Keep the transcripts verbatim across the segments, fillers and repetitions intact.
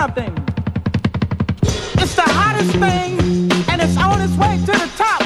something. It's the hottest thing, and it's on its way to the top.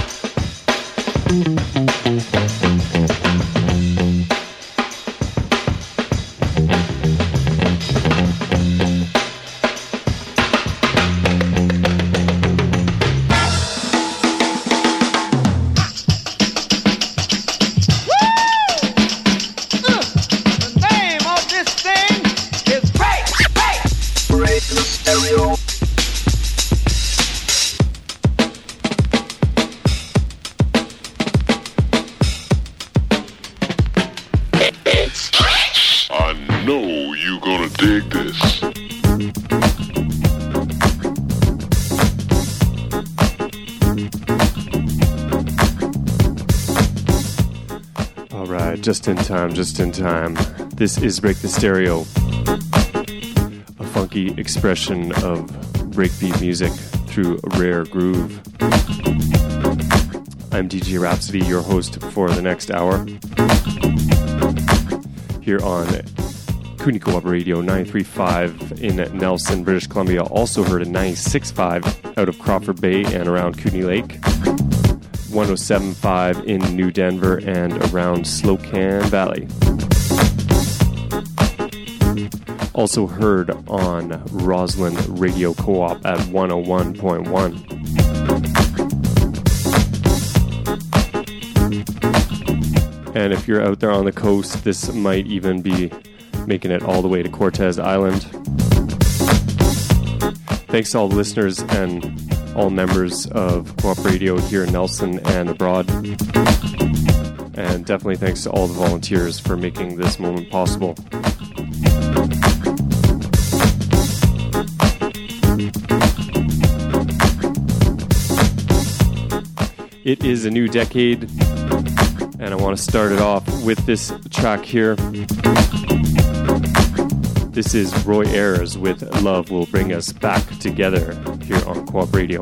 Just in time, just in time. This is Break the Stereo, a funky expression of breakbeat music through a rare groove. I'm D J Rhapsody, your host for the next hour, here on Kootenai Co-op Radio ninety-three point five in Nelson, British Columbia. Also heard at ninety-six point five out of Crawford Bay and around Kootenai Lake. one oh seven point five in New Denver and around Slocan Valley. Also heard on Roslyn Radio Co-op at one oh one point one. And if you're out there on the coast, this might even be making it all the way to Cortez Island. Thanks to all the listeners and all members of Co-op Radio here in Nelson and abroad. And definitely thanks to all the volunteers for making this moment possible. It is a new decade, and I want to start it off with this track here. This is Roy Ayers with Love Will Bring Us Back Together here on Co-op Radio.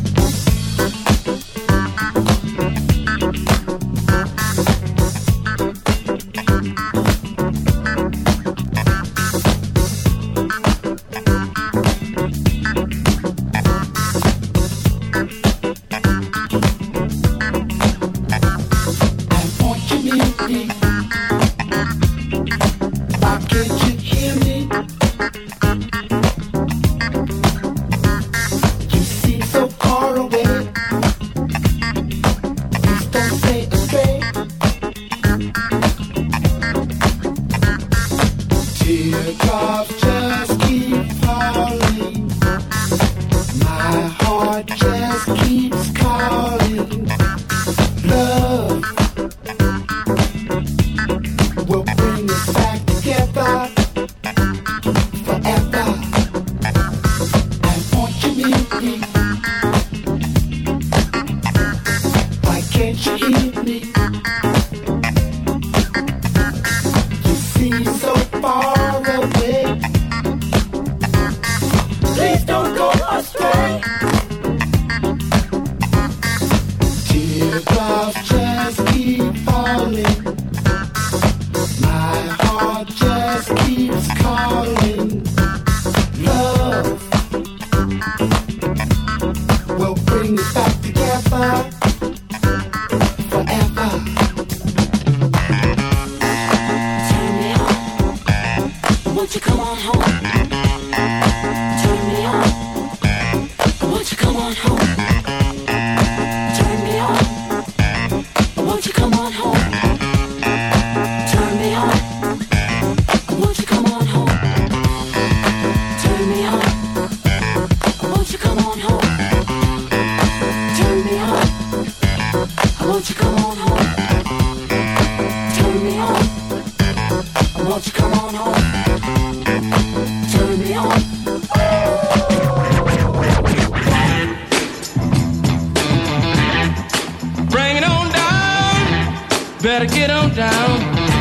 better get on down.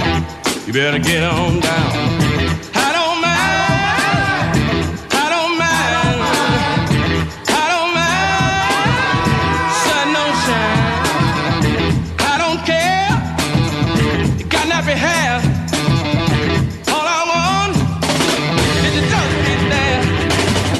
You better get on down. I don't mind. I don't mind. I don't mind. Sun don't shine. I don't care. You got nappy hair. All I want is to just get there.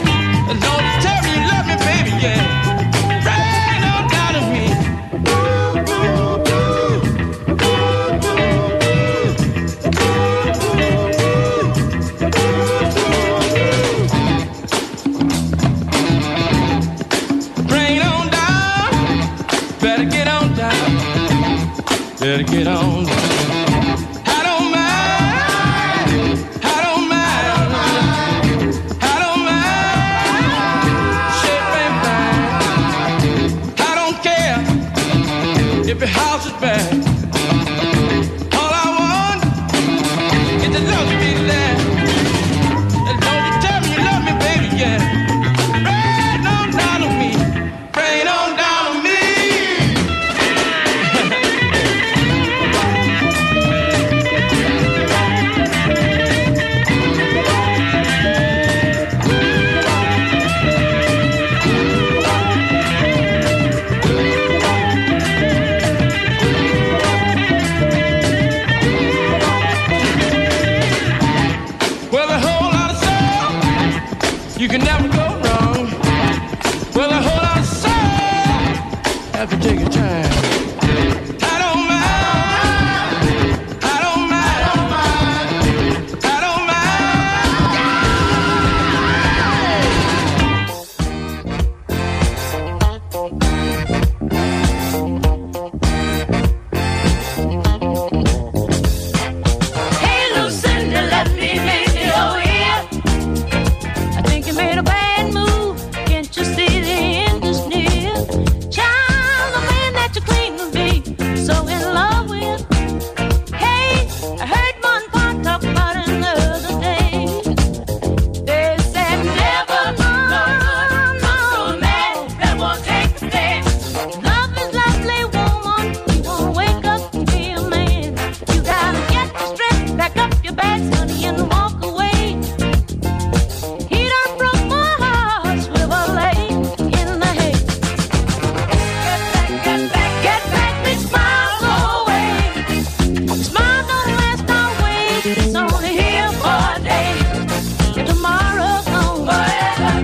better get on down. I don't mind, I don't mind, I don't mind, shit ain't fine. I don't care if your house is bad. All I want is the love to be there. And don't you tell me you love me, baby, yeah. Rain on down on me, rain on down on me. Well, a whole lot of soul, you can never go wrong. Well, a whole lot of soul, have to take your time. I don't mind, I don't mind, I don't Hey, Lucinda, let me make you over here. I think you made a bad move. Can't you see the end is near? Child, the man that you claim to be so in love with. Hey, I heard one part talk about it the other day. They said never run, no man that won't take the stand. Love is lovely, woman. You won't wake up and be a man. You gotta get the strength, back up your bags, honey, and walk away. He done broke my heart, swivel lane in the hay. Get back, get back, get back, big smile, go away. Smile don't last always, it's only here for a day. Tomorrow's gone forever.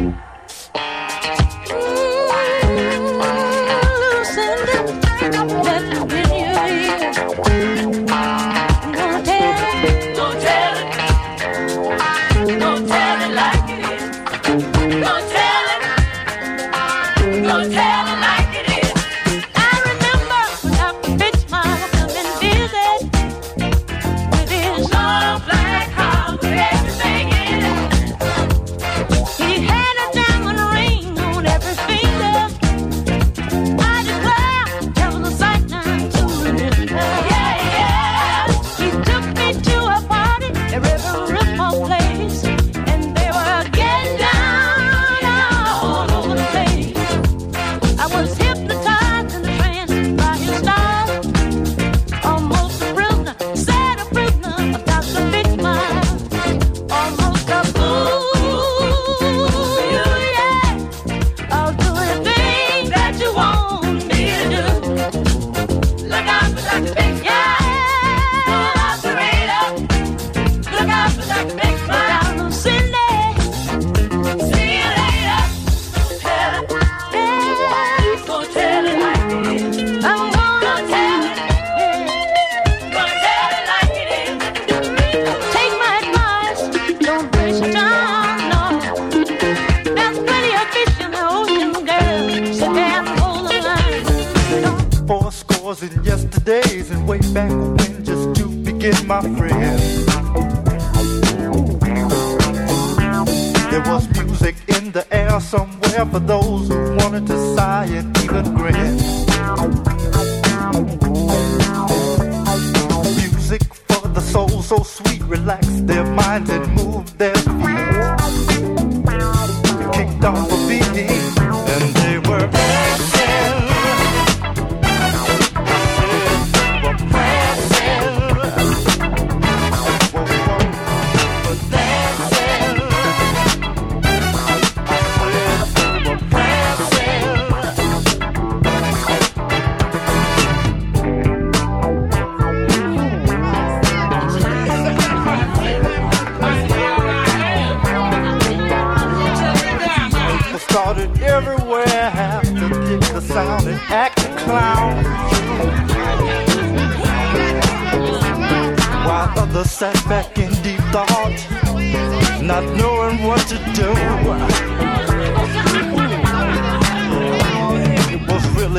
Lucinda, let me win your ear. I'm gonna tell it, gonna tell it, gonna tell it like it is. Gonna tell it, gonna tell it like it is. I remember when Doctor Bitchman was coming visit with his long black house with everything in it. He had a diamond ring on every finger. I declare that was a sight not to remember. Yeah, yeah. He took me to a party at River Ripple Place, and they were getting down all over the place. I was hypnotized in the trance by his style, almost a prisoner, sad a prisoner of Doctor Bitchman, almost a fool, yeah. I'll do anything that you want me to do. Look out for Doctor Bitchman, yeah. Operator, look out for Doctor Bitchman. Down on Sunday, see you later. Tell it, yeah. Go tell it like it is. I'm gonna tell it, yeah. Gonna tell it like it is. Take my advice, don't waste your time, no. There's plenty of fish in the ocean, girl. Sit down and hold the line. Don't Four scores in yesterdays and way back when, just to begin, my friend. There was music in the air somewhere for those who wanted to sigh and even grin. Music for the soul, so sweet, relax their minds and move their feet. Kicked off a beat and they were dancing. Started everywhere, have to kick the sound and act the clown. While others sat back in deep thought, not knowing what to do. It was really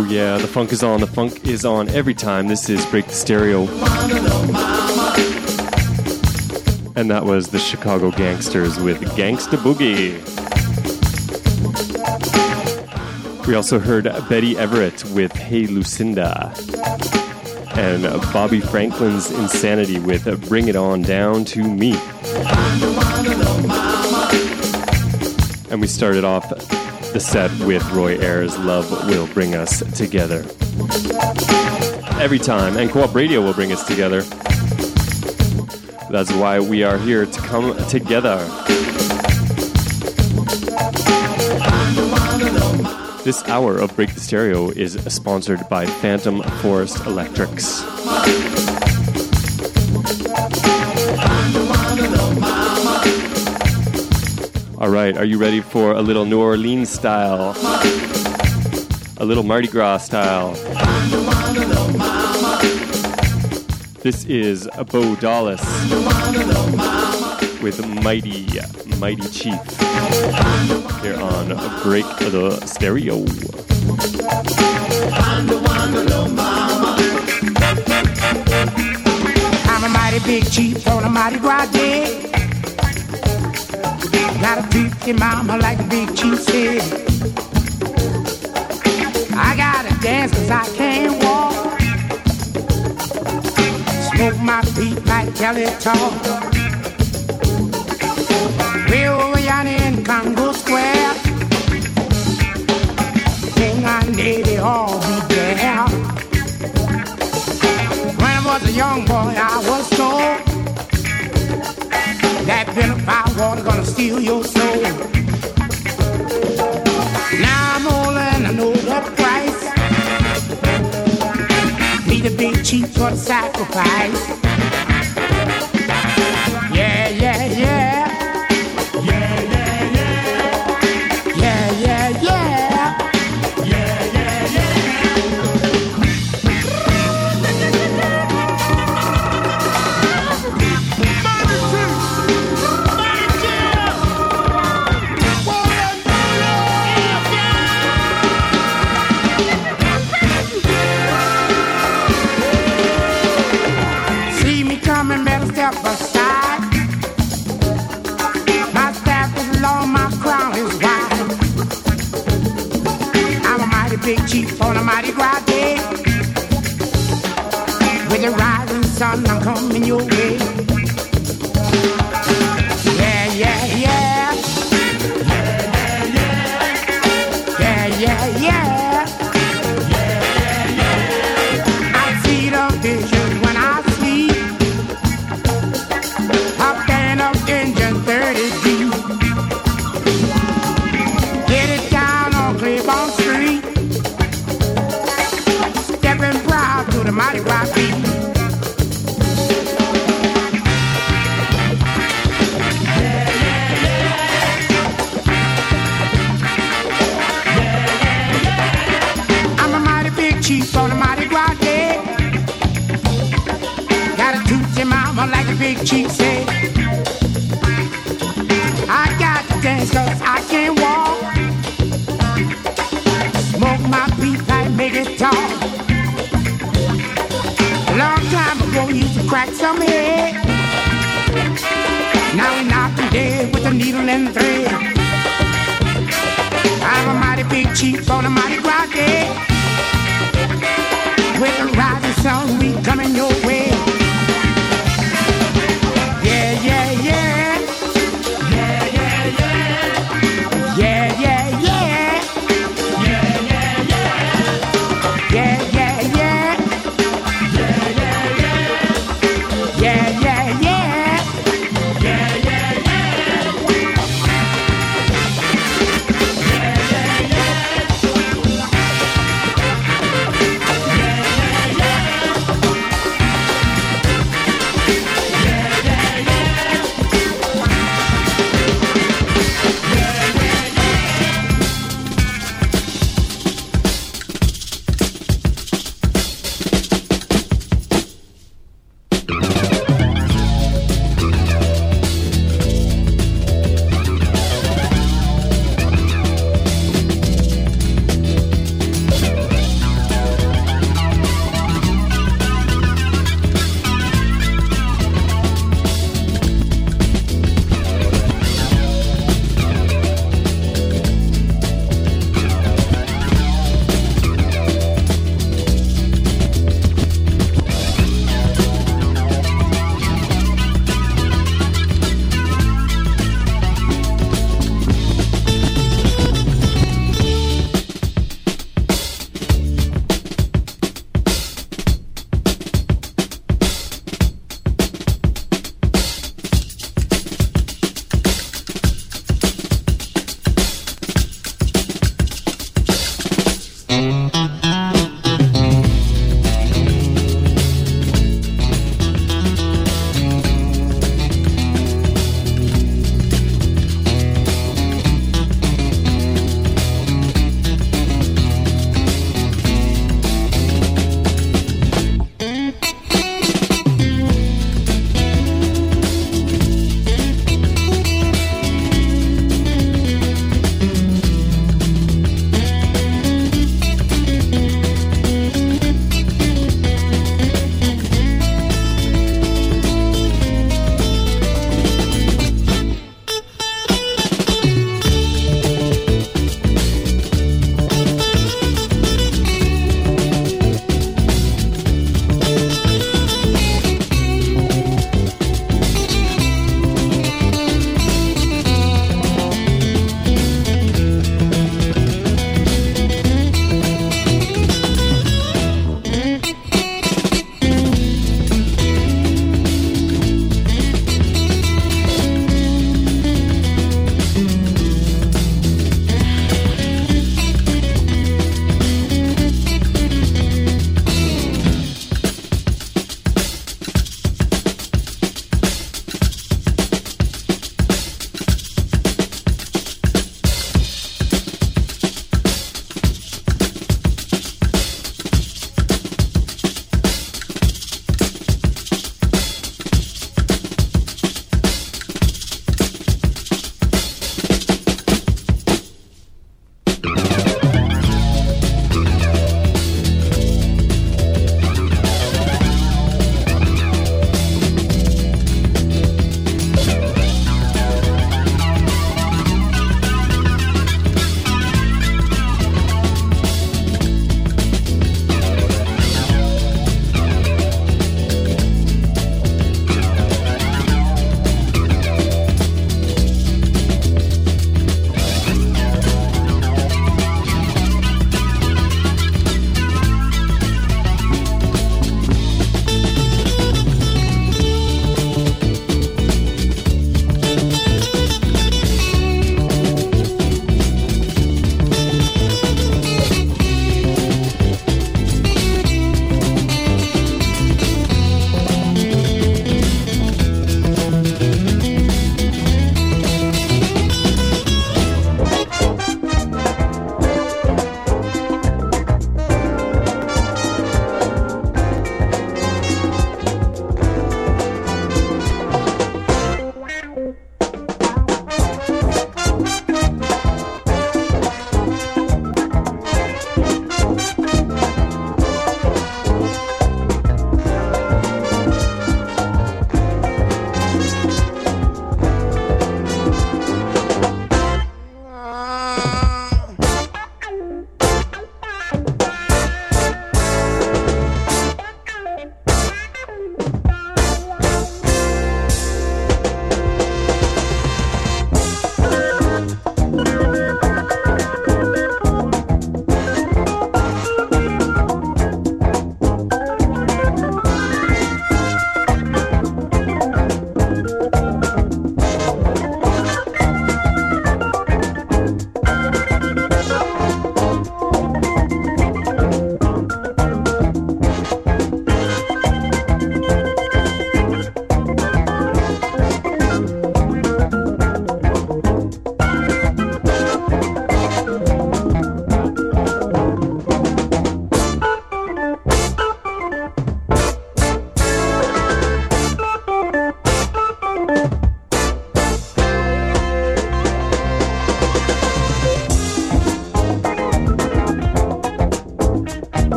Oh yeah, the funk is on. The funk is on every time. This is Break the Stereo. And that was the Chicago Gangsters with Gangsta Boogie. We also heard Betty Everett with Hey Lucinda. And Bobby Franklin's Insanity with Bring It On Down to Me. And we started off the set with Roy Ayers' Love Will Bring Us Together. Every time, and Co-op Radio will bring us together. That's why we are here to come together. This hour of Break the Stereo is sponsored by Phantom Forest Electrics. All right, are you ready for a little New Orleans style? A little Mardi Gras style? This is Bo Dallas with Mighty, Mighty Chief here on Break the Stereo. I'm a mighty big chief on a mighty Gras day. Got a pretty mama like a big chief said. I gotta dance cause I can't walk. Smoke my feet like Kelly talk. Way over yonder in Congo Square, King and Lady all be there. When I was a young boy, I was told that vilified water gonna steal your soul. Now I'm older and I know the price. Need a big chief for the sacrifice. Yeah, yeah, yeah. Yeah, yeah, yeah. Yeah, yeah, yeah. Yeah, yeah, yeah. See me coming, better step aside. My staff is long, my crown is wide. I'm a mighty big chief on a mighty Gras day. With the rising sun, I'm coming your way. Yeah, yeah, yeah. Yeah, yeah, yeah. I see the vision when I sleep. Up and up engine thirty deep. Get it down on Claiborne Street. Stepping proud to the mighty Gras beat. I'm a mighty big chief on a mighty Gras day. Got a tootsie mama like a big chief said. I got to dance cause I can't walk. Smoke my beat like make it talk. A long time ago we used to crack some head. Now we knock them dead with a needle and the thread. I'm a mighty big chief on a mighty Gras day. With the rising sun we coming your way. Yeah, yeah, yeah. Yeah, yeah, yeah. Yeah, yeah, yeah. Yeah, yeah, yeah. Yeah, yeah, yeah. Yeah, yeah, yeah. Yeah, yeah, yeah. Yeah, yeah, yeah.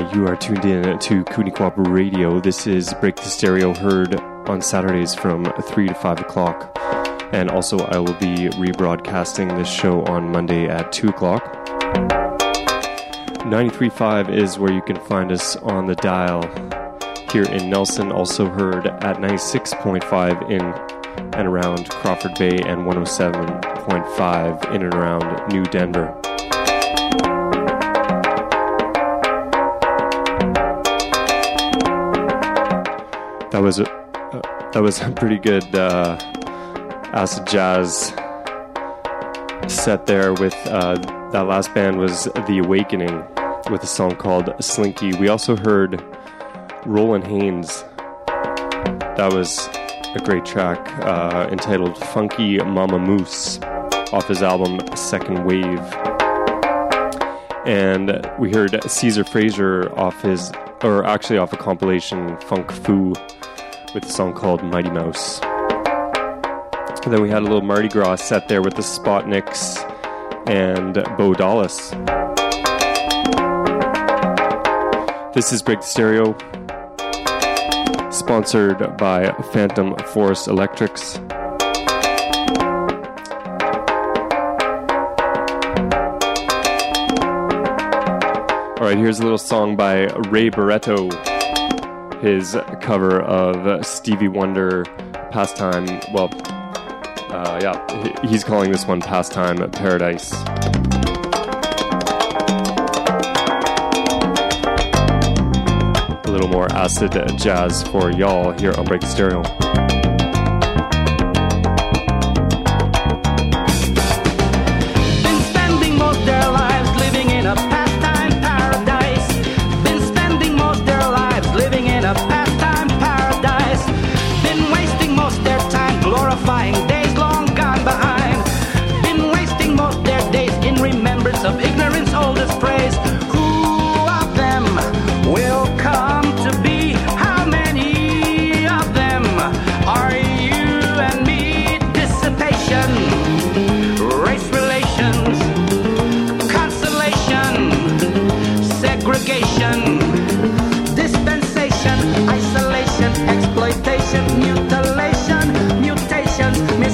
You are tuned in to Kootenai Cooperative Radio. This is Break the Stereo, heard on Saturdays from three to five o'clock. And also I will be rebroadcasting this show on Monday at two o'clock. ninety-three point five is where you can find us on the dial here in Nelson. Also heard at ninety-six point five in and around Crawford Bay and one oh seven point five in and around New Denver. That was a uh, that was a pretty good uh, acid jazz set there. With uh, that last band was The Awakening with a song called Slinky. We also heard Roland Haynes. That was a great track uh, entitled Funky Mama Moose off his album Second Wave. And we heard Caesar Fraser off his, or actually off a compilation Funk Fu, with a song called Mighty Mouse. And then we had a little Mardi Gras set there with the Spotniks and Bo Dallas. This is Break the Stereo, sponsored by Phantom Forest Electrics. Alright, here's a little song by Ray Barretto. His cover of Stevie Wonder, Pastime, well, uh, yeah, he's calling this one Pastime Paradise. A little more acid jazz for y'all here on Break the Stereo. Been spending most their lives living in a pastime paradise. Been spending most their lives living in a pastime paradise. Been wasting most their time glorifying days long gone behind. Been wasting most their days in remembrance of ignorance oldest praise. Who of them will come to be? How many of them are you and me? Dissipation, race relations, consolation, segregation, dispensation, isolation, exploitation, mutilation, mutations,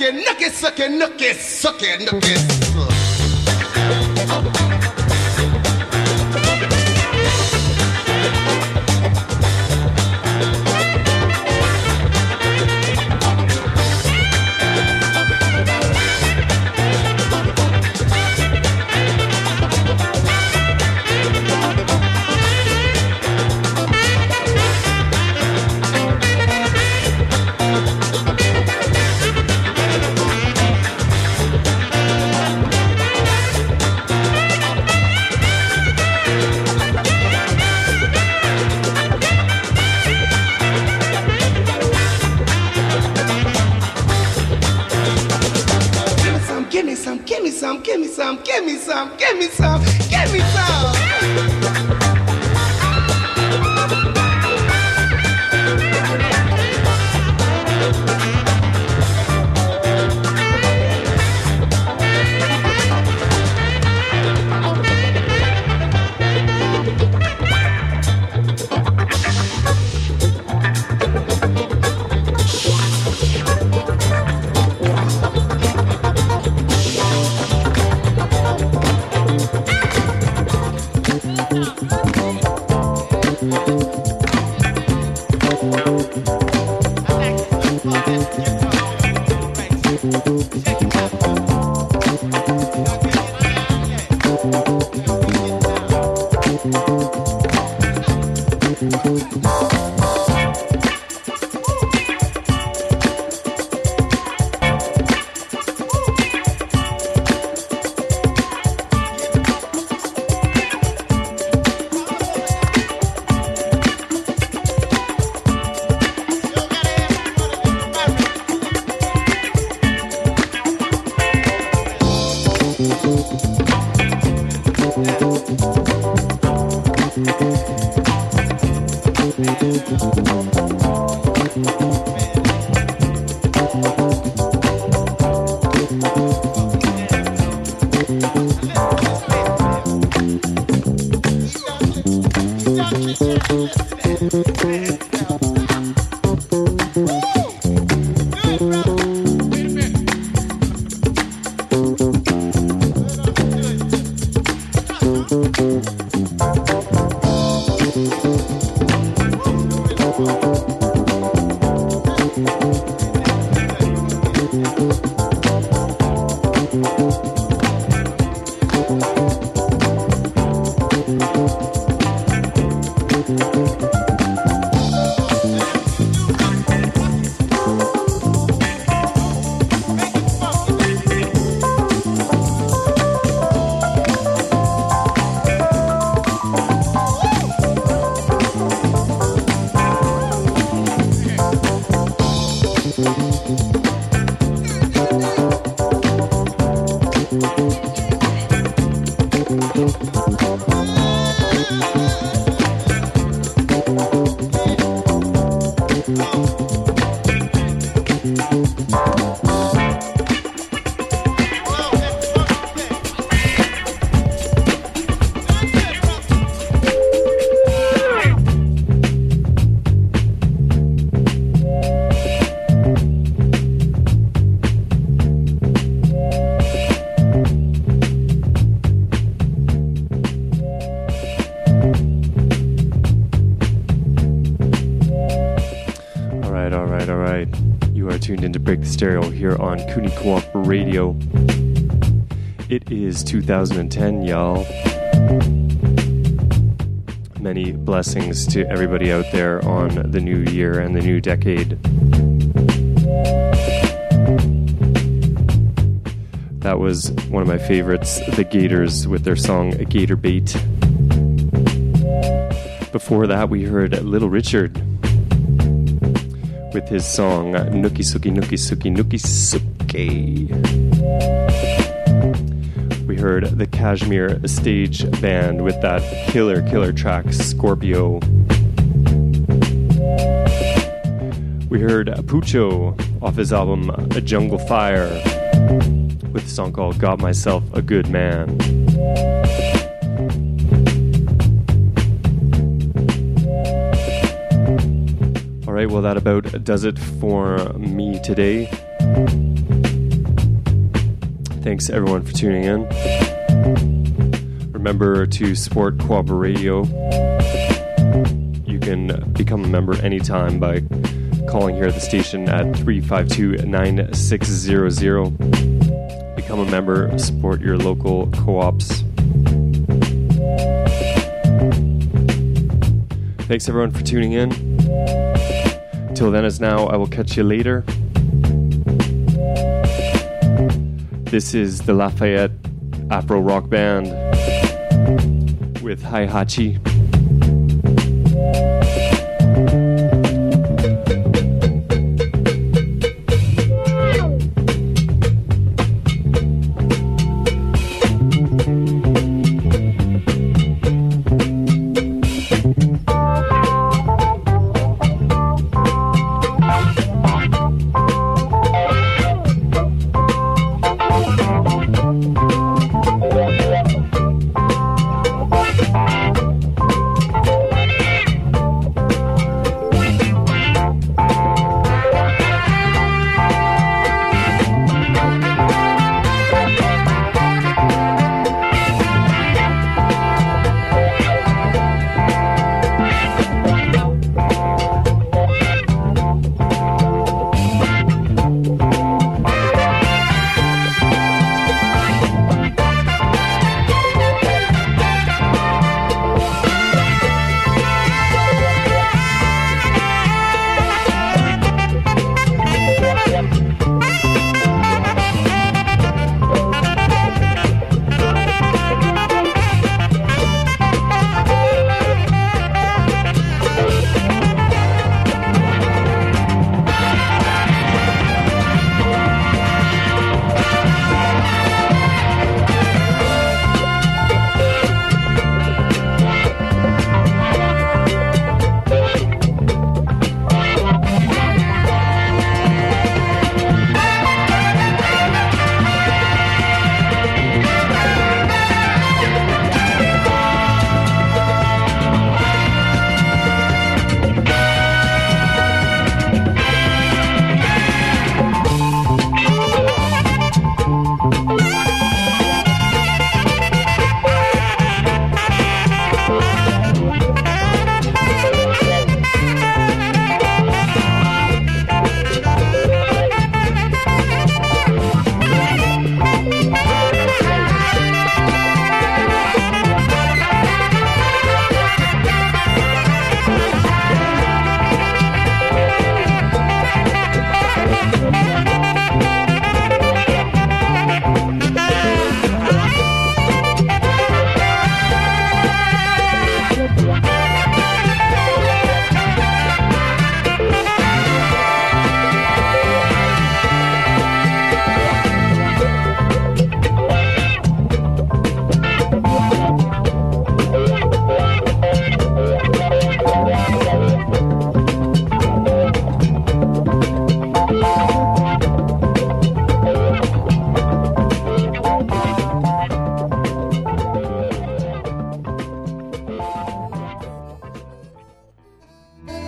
sucky, nookie, sucky, nookie, sucky, nookie. Give me some, give me some, give me some, give me some, give me some, give me some. Stereo here on Cooney Co-op Radio. It is two thousand ten, y'all. Many blessings to everybody out there on the new year and the new decade. That was one of my favorites, The Gators, with their song Gator Bait. Before that, we heard Little Richard with his song Nookie Sookie Nookie Sookie Nookie Sookie. We heard the Kashmir Stage Band with that killer, killer track Scorpio. We heard Pucho off his album A Jungle Fire with a song called Got Myself a Good Man. Alright, well that about does it for me today. Thanks everyone for tuning in. Remember to support Co-op Radio. You can become a member anytime by calling here at the station at three five two, nine six zero zero. Become a member, support your local co-ops. Thanks everyone for tuning in. Till then as now, I will catch you later. This is the Lafayette Afro Rock Band with Hi Hachi.